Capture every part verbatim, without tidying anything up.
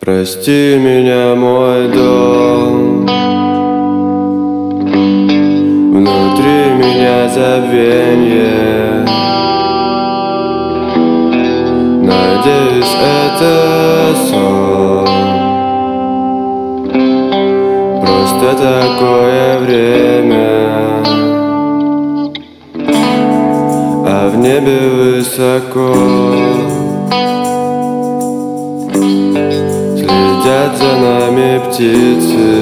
Прости меня, мой дом. Внутри меня забвенье. Надеюсь, это сон. Просто такое время, а в небе высоко следят за нами птицы.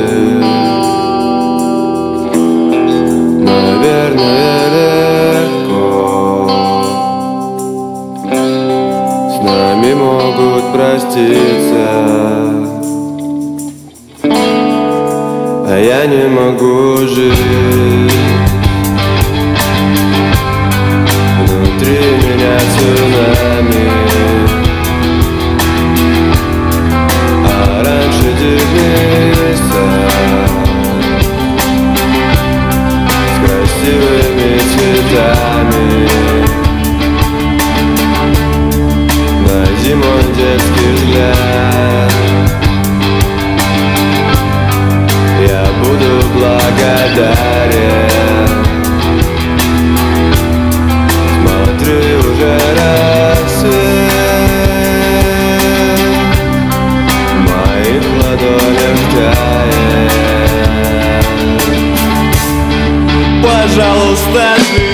Наверное, легко с нами могут проститься, а я не могу жить. Внутри меня цунами, а раньше теплица с красивыми цветами. Найди мой детский взгляд, я буду благодарен. Смотри, уже рассвет, в моих ладонях тает. Пожалуйста,